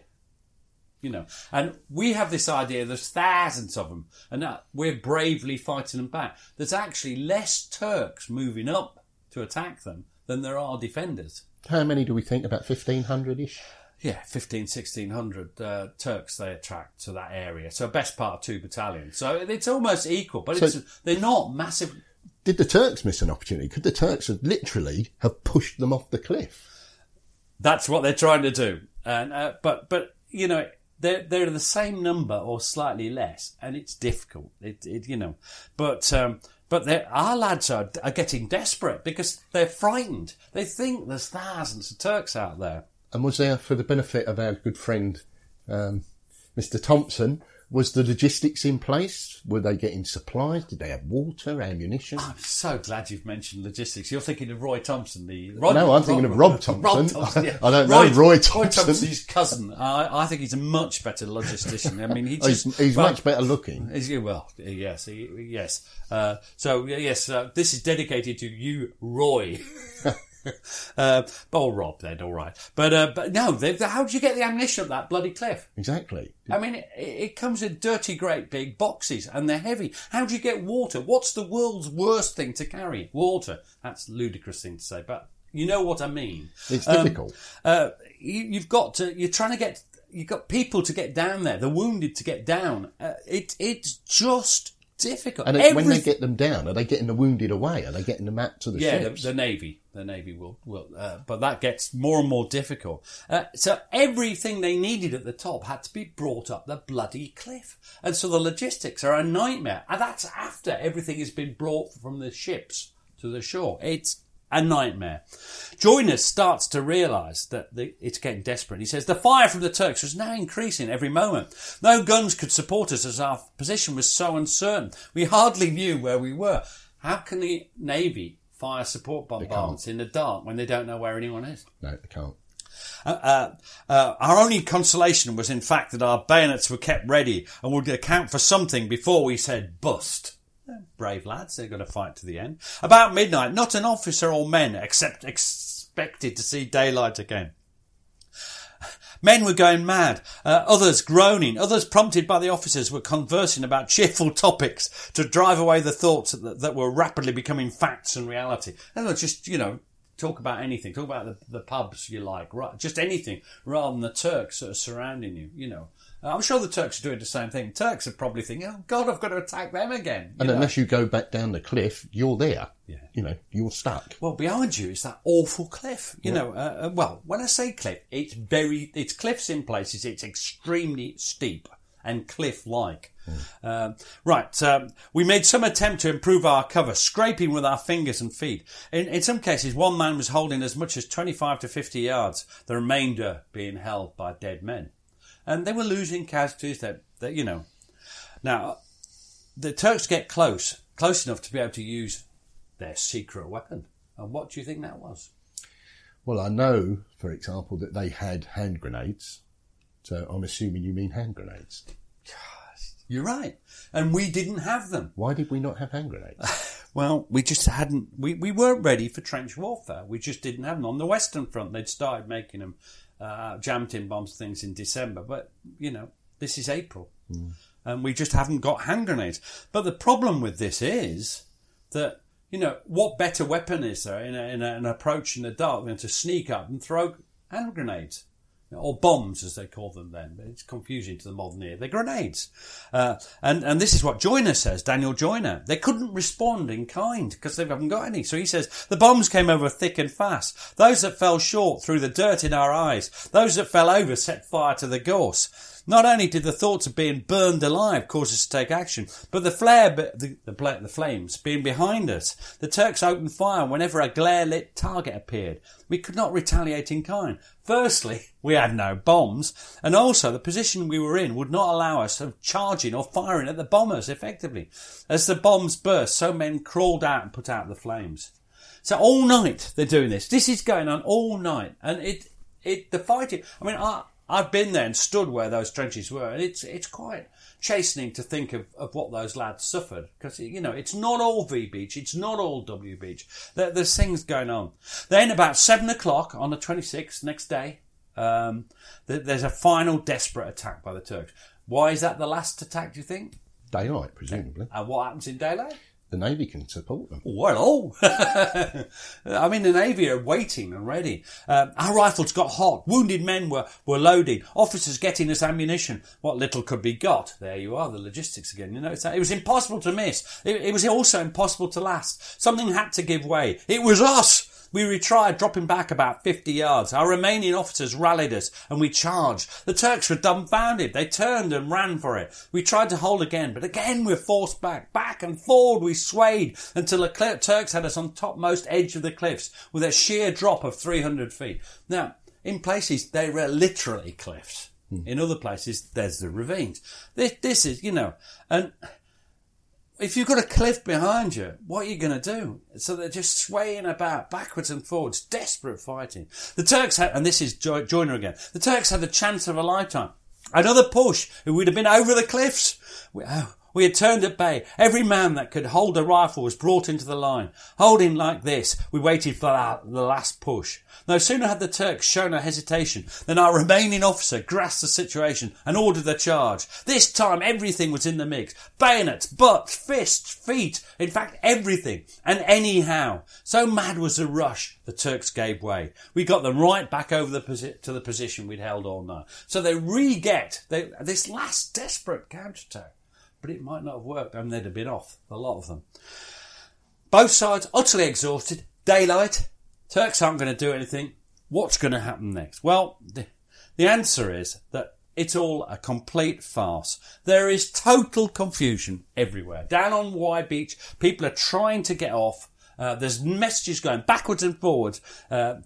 And we have this idea there's thousands of them, and we're bravely fighting them back. There's actually less Turks moving up to attack them than there are defenders. How many do we think? About 1,500-ish? Yeah, 1,1600 Turks they attract to that area. So best part of 2 battalions. So it's almost equal, but they're not massive. Did the Turks miss an opportunity? Could the Turks have literally have pushed them off the cliff? That's what they're trying to do. And but they're the same number or slightly less, and it's difficult. But our lads are getting desperate because they're frightened. They think there's thousands of Turks out there. And was there, for the benefit of our good friend Mr. Thompson, was the logistics in place? Were they getting supplies? Did they have water, ammunition? I'm so glad you've mentioned logistics. You're thinking of Roy Thompson. I'm thinking of Rob Thompson. Rob Thompson, yeah. I don't know Roy Thompson. Roy Thompson's cousin. I think he's a much better logistician. I mean, he's much better looking. Yes. This is dedicated to you, Roy. Rob then, all right. But no, how do you get the ammunition up that bloody cliff? Exactly. I mean, it comes in dirty, great big boxes, and they're heavy. How do you get water? What's the world's worst thing to carry? Water. That's a ludicrous thing to say, but you know what I mean. It's difficult. You've got people to get down there, the wounded to get down. It's just difficult. And when they get them down, are they getting the wounded away? Are they getting them out to the ships? The Navy will, but that gets more and more difficult. So everything they needed at the top had to be brought up the bloody cliff, and so the logistics are a nightmare. And that's after everything has been brought from the ships to the shore. It's a nightmare. Joiners starts to realise that it's getting desperate. He says, the fire from the Turks was now increasing every moment. No guns could support us as our position was so uncertain. We hardly knew where we were. How can the Navy fire support bombardments in the dark when they don't know where anyone is? No, they can't. Our only consolation was in fact that our bayonets were kept ready and would account for something before we said bust. Brave lads, they're going to fight to the end. About midnight, not an officer or men expected to see daylight again. Men were going mad, others groaning, others prompted by the officers were conversing about cheerful topics to drive away the thoughts that were rapidly becoming facts and reality. And just, talk about anything, talk about the pubs you like, right? Just anything, rather than the Turks that are surrounding you, I'm sure the Turks are doing the same thing. Turks are probably thinking, oh God, I've got to attack them again. Unless you go back down the cliff, you're there. Yeah. You're stuck. Well, behind you is that awful cliff. When I say cliff, it's cliffs in places. It's extremely steep and cliff-like. We made some attempt to improve our cover, scraping with our fingers and feet. In some cases, one man was holding as much as 25 to 50 yards, the remainder being held by dead men. And they were losing casualties that. Now, the Turks get close enough to be able to use their secret weapon. And what do you think that was? Well, I know, for example, that they had hand grenades. So I'm assuming you mean hand grenades. You're right. And we didn't have them. Why did we not have hand grenades? Well, we just hadn't... We weren't ready for trench warfare. We just didn't have them. On the Western Front, they'd started making them, jam-tin bombs, things in December. But, this is April. And we just haven't got hand grenades. But the problem with this is that, what better weapon is there in an approach in the dark than to sneak up and throw hand grenades? Or bombs, as they call them then. It's confusing to the modern ear. They're grenades. And this is what Joyner says, Daniel Joyner. They couldn't respond in kind because they haven't got any. So he says, the bombs came over thick and fast. Those that fell short threw the dirt in our eyes. Those that fell over set fire to the gorse. Not only did the thoughts of being burned alive cause us to take action, but the flames being behind us. The Turks opened fire whenever a glare-lit target appeared. We could not retaliate in kind. Firstly, we had no bombs, and also the position we were in would not allow us of charging or firing at the bombers effectively. As the bombs burst, so men crawled out and put out the flames. So all night they're doing this. This is going on all night, and the fighting. I mean, I've been there and stood where those trenches were, and it's quite chastening to think of what those lads suffered, because it's not all V Beach, it's not all W Beach. There's things going on. Then about 7 o'clock on the 26th, next day, there's a final desperate attack by the Turks. Why is that the last attack, do you think? Daylight, presumably. And what happens in daylight? The Navy can support them. Well, I mean, the Navy are waiting and ready. Our rifles got hot. Wounded men were loading. Officers getting us ammunition. What little could be got. There you are, the logistics again. It was impossible to miss. It was also impossible to last. Something had to give way. It was us. We retried, dropping back about 50 yards. Our remaining officers rallied us, and we charged. The Turks were dumbfounded. They turned and ran for it. We tried to hold again, but again we were forced back. Back and forward we swayed until the Turks had us on topmost edge of the cliffs with a sheer drop of 300 feet. Now, in places, they were literally cliffs. In other places, there's the ravines. This is, and if you've got a cliff behind you, what are you going to do? So they're just swaying about backwards and forwards, desperate fighting. The Turks had, and this is Joyner again, the Turks had the chance of a lifetime. Another push, and we'd have been over the cliffs. We had turned at bay. Every man that could hold a rifle was brought into the line. Holding like this, we waited for the last push. No sooner had the Turks shown a hesitation than our remaining officer grasped the situation and ordered the charge. This time everything was in the mix. Bayonets, butts, fists, feet, in fact everything. And anyhow. So mad was the rush, the Turks gave way. We got them right back over to the position we'd held all night. So they re-get this last desperate counterattack. But it might not have worked, and they'd have been off, a lot of them. Both sides utterly exhausted. Daylight. Turks aren't going to do anything. What's going to happen next? Well, the answer is that it's all a complete farce. There is total confusion everywhere. Down on Y Beach, people are trying to get off. There's messages going backwards and forwards to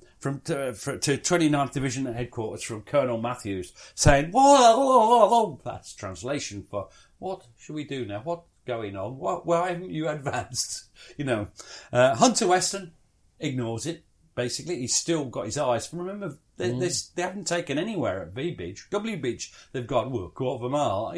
29th Division headquarters from Colonel Matthews saying, whoa, that's translation for, what should we do now? What's going on? Why haven't you advanced? Hunter Weston ignores it, basically. He's still got his eyes. Remember, they haven't taken anywhere at V Beach. W Beach, they've got, a quarter of a mile.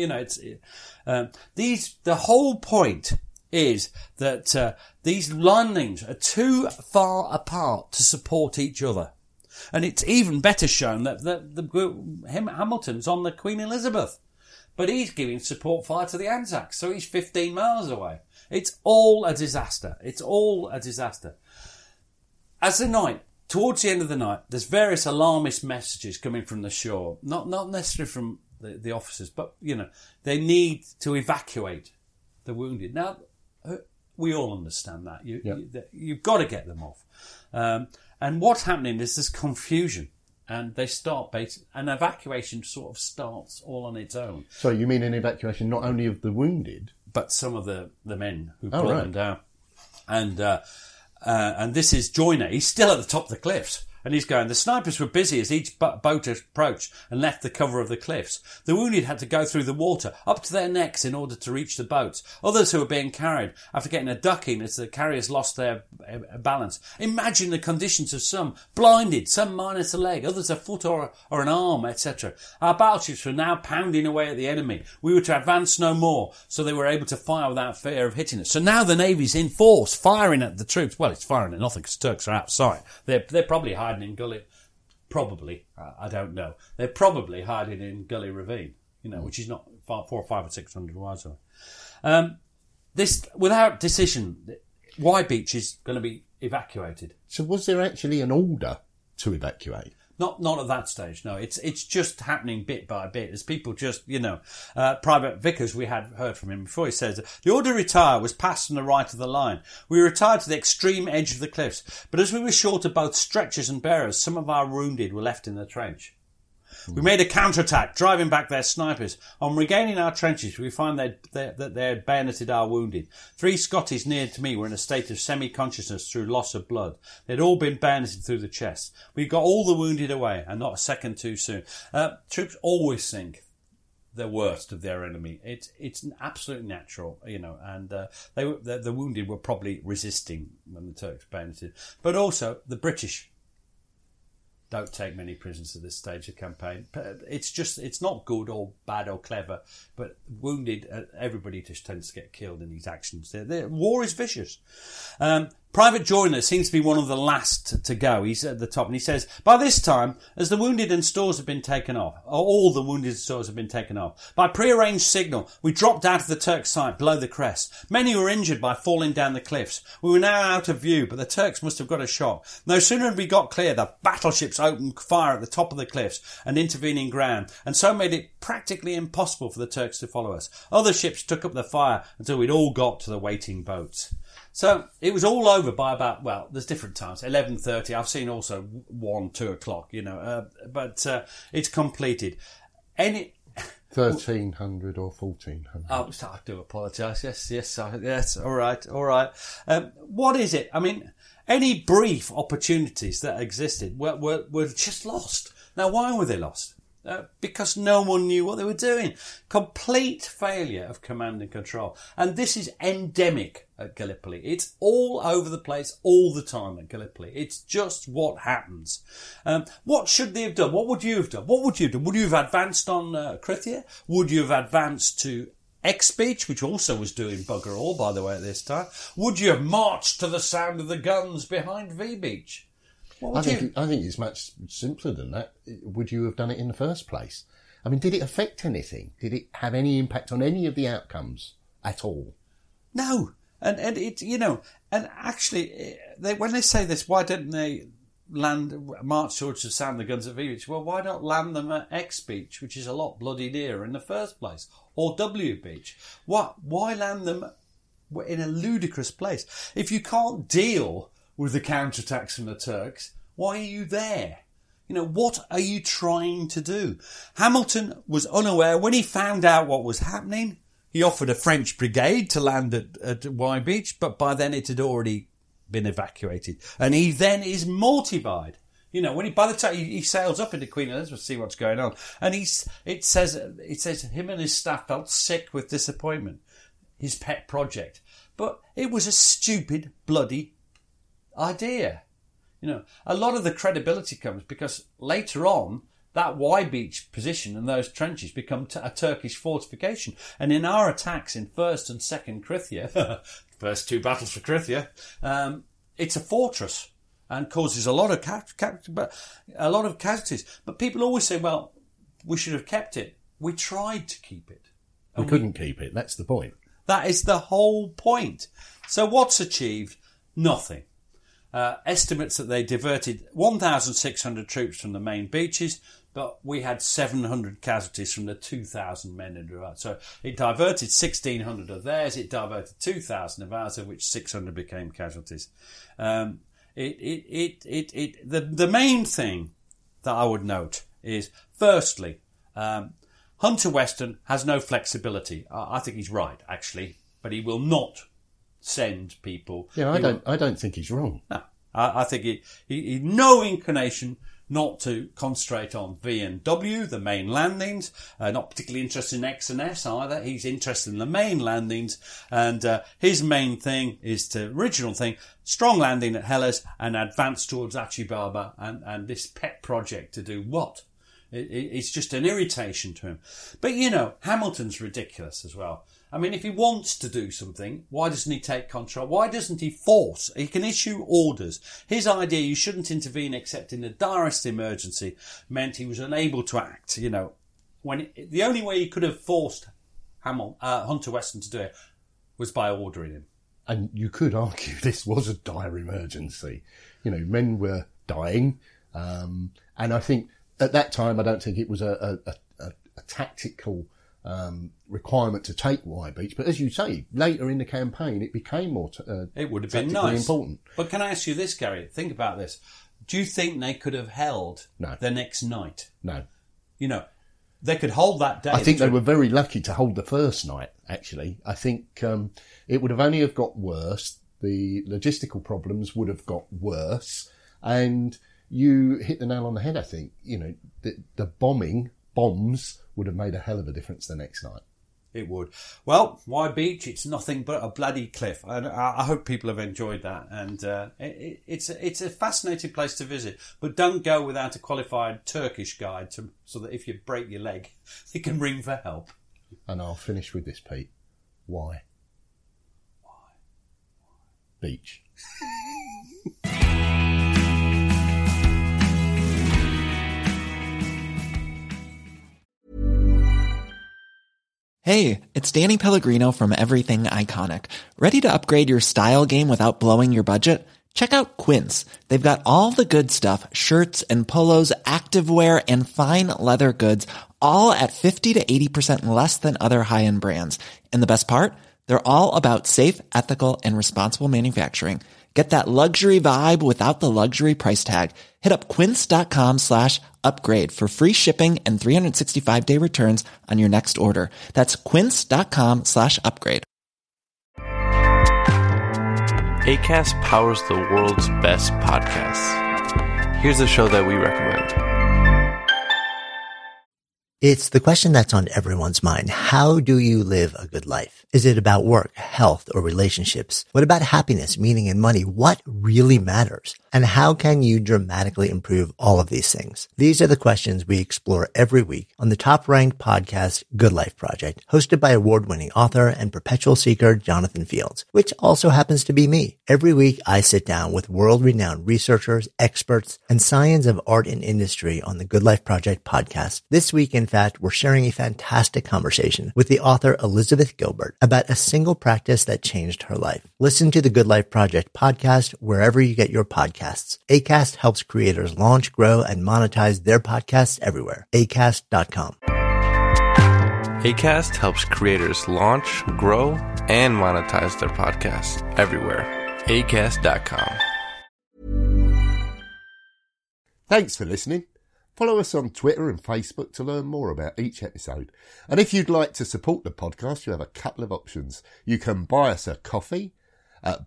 The whole point is that these landings are too far apart to support each other. And it's even better shown that Hamilton's on the Queen Elizabeth. But he's giving support fire to the Anzacs, so he's 15 miles away. It's all a disaster. It's all a disaster. As the night, towards the end of the night, there's various alarmist messages coming from the shore. Not necessarily from the officers, but, they need to evacuate the wounded. Now, we all understand that. You've got to get them off. And what's happening is there's confusion. And they start an evacuation sort of starts all on its own. So you mean an evacuation not only of the wounded, but some of the men who brought them down. And this is Joyner. He's still at the top of the cliffs. And he's going, the snipers were busy as each boat approached and left the cover of the cliffs. The wounded had to go through the water up to their necks in order to reach the boats. Others who were being carried after getting a ducking as the carriers lost their balance. Imagine the conditions of some blinded, some minus a leg, others a foot or an arm, etc. Our battleships were now pounding away at the enemy. We were to advance no more, so they were able to fire without fear of hitting us. So now the Navy's in force, firing at the troops. Well, it's firing at nothing because Turks are outside. They're probably hiding in Gully. Probably, I don't know. They're probably hiding in Gully Ravine, which is not 400 or 500 or 600 miles away. This, without decision, Y Beach is going to be evacuated. So was there actually an order to evacuate? Not at that stage, no. It's just happening bit by bit as people just, Private Vickers, we had heard from him before, he says, the order to retire was passed on the right of the line. We retired to the extreme edge of the cliffs, but as we were short of both stretchers and bearers, some of our wounded were left in the trench. We made a counterattack, driving back their snipers. On regaining our trenches, we found that they had bayoneted our wounded. 3 Scotties near to me were in a state of semi-consciousness through loss of blood. They had all been bayoneted through the chest. We got all the wounded away, and not a second too soon. Troops always think the worst of their enemy. It's absolutely natural, and the wounded were probably resisting when the Turks bayoneted. But also, the British don't take many prisoners at this stage of the campaign. It's not good or bad or clever, but wounded, everybody just tends to get killed in these actions. War is vicious. Private Joyner seems to be one of the last to go. He's at the top and he says, by this time, as the wounded and stores have been taken off, all the wounded and stores have been taken off, by prearranged signal, we dropped out of the Turks' sight below the crest. Many were injured by falling down the cliffs. We were now out of view, but the Turks must have got a shot. No sooner had we got clear, the battleships opened fire at the top of the cliffs and intervening ground, and so made it practically impossible for the Turks to follow us. Other ships took up the fire until we'd all got to the waiting boats. So it was all over by about, there's different times, 11:30. I've seen also 1, 2 o'clock, but it's completed. 1,300 or 1,400. Oh, I do apologise. Yes. All right. What is it? I mean, any brief opportunities that existed were just lost. Now, why were they lost? Because no one knew what they were doing. Complete failure of command and control. And this is endemic at Gallipoli. It's all over the place all the time at Gallipoli. It's just what happens. What should they have done? What would you have done? Would you have advanced on Krithia? Would you have advanced to X Beach, which also was doing bugger all, by the way, at this time? Would you have marched to the sound of the guns behind V Beach? I think it's much simpler than that. Would you have done it in the first place? I mean, did it affect anything? Did it have any impact on any of the outcomes at all? No. And it, and actually, when they say this, why didn't they march towards the sound of the guns at V Beach? Well, why not land them at X Beach, which is a lot bloody nearer in the first place? Or W Beach? Why land them in a ludicrous place? If you can't deal with the counterattacks from the Turks, why are you there? What are you trying to do? Hamilton was unaware. When he found out what was happening, he offered a French brigade to land at Y Beach, but by then it had already been evacuated. And he then is mortified. By the time he sails up into Queen Elizabeth to see what's going on, and it says him and his staff felt sick with disappointment. His pet project. But it was a stupid, bloody idea. A lot of the credibility comes because later on that Y Beach position and those trenches become a Turkish fortification. And in our attacks in 1st and 2nd Krithia, first 2 battles for Krithia, it's a fortress and causes a lot of casualties. But people always say, well, we should have kept it. We tried to keep it. We couldn't keep it. That's the point. That is the whole point. So what's achieved? Nothing. Estimates that they diverted 1,600 troops from the main beaches, but we had 700 casualties from the 2,000 men in Ruat. So it diverted 1,600 of theirs, it diverted 2,000 of ours, of which 600 became casualties. The main thing that I would note is, firstly, Hunter Weston has no flexibility. I think he's right, actually, but he will not send people. Yeah, I don't think he's wrong. No. I think he no inclination not to concentrate on V and W, the main landings. Not particularly interested in X and S either. He's interested in the main landings, and his main thing is original thing, strong landing at Helles and advance towards Achi Baba, and this pet project to do what? It's just an irritation to him. But Hamilton's ridiculous as well. I mean, if he wants to do something, why doesn't he take control? Why doesn't he force? He can issue orders. His idea, you shouldn't intervene except in the direst emergency, meant he was unable to act. When the only way he could have forced Hunter Weston to do it was by ordering him. And you could argue this was a dire emergency. Men were dying. And I think at that time, I don't think it was a tactical requirement to take Wye Beach, but as you say, later in the campaign it became more it would have been nice, important. But can I ask you this, Gary? Think about this. Do you think they could have held the next night? No. They could hold that day. I think they were very lucky to hold the first night, actually. I think it would have only have got worse. The logistical problems would have got worse, and you hit the nail on the head, I think. The bombs would have made a hell of a difference the next night. It would. Well, Wye Beach, it's nothing but a bloody cliff. And I hope people have enjoyed that. And it's a fascinating place to visit. But don't go without a qualified Turkish guide so that if you break your leg, you can ring for help. And I'll finish with this, Pete. Why? Beach. Hey, it's Danny Pellegrino from Everything Iconic. Ready to upgrade your style game without blowing your budget? Check out Quince. They've got all the good stuff, shirts and polos, activewear, and fine leather goods, all at 50 to 80% less than other high-end brands. And the best part? They're all about safe, ethical, and responsible manufacturing. Get that luxury vibe without the luxury price tag. Hit up quince.com/upgrade for free shipping and 365-day returns on your next order. That's quince.com/upgrade. Acast powers the world's best podcasts. Here's a show that we recommend. It's the question that's on everyone's mind. How do you live a good life? Is it about work, health, or relationships? What about happiness, meaning, and money? What really matters? And how can you dramatically improve all of these things? These are the questions we explore every week on the top-ranked podcast, Good Life Project, hosted by award-winning author and perpetual seeker Jonathan Fields, which also happens to be me. Every week, I sit down with world-renowned researchers, experts, and science of art and industry on the Good Life Project podcast. This week, in fact, we're sharing a fantastic conversation with the author Elizabeth Gilbert about a single practice that changed her life. Listen to the Good Life Project podcast wherever you get your podcasts. Acast helps creators launch, grow, and monetize their podcasts everywhere. Acast.com. Acast helps creators launch, grow, and monetize their podcasts everywhere. Acast.com. Thanks for listening. Follow us on Twitter and Facebook to learn more about each episode. And if you'd like to support the podcast, you have a couple of options. You can buy us a coffee at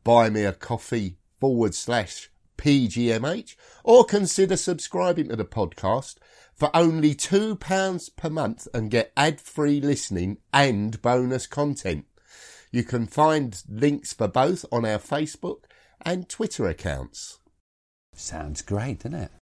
buymeacoffee.com/PGMH, or consider subscribing to the podcast for only £2 per month and get ad-free listening and bonus content. You can find links for both on our Facebook and Twitter accounts. Sounds great, doesn't it?